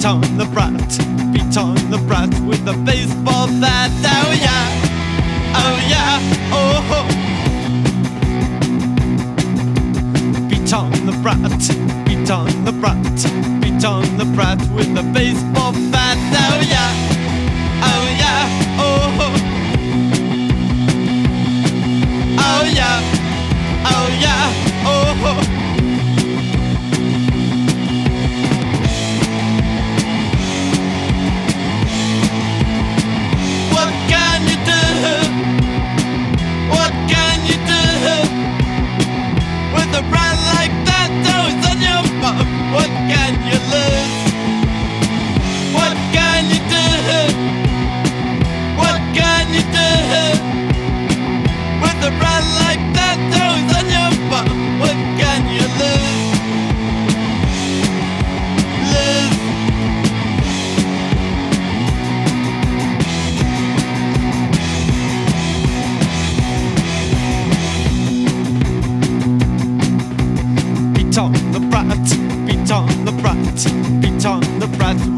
on the brat, beat on the brat with a baseball bat. Oh yeah, oh yeah, oh. Beat on the brat, beat on the brat, beat on the brat with a baseball bat. Oh yeah, oh yeah, oh. Oh yeah, oh yeah, oh. What can you do? What can you do with a brat like that? Oh, it's on your bum. What can you lose? What can you do? What can you do with a brat like that? Oh, it's on your bum. What can you lose? Lose. Beat on the brat, beat on the brat, beat on the brat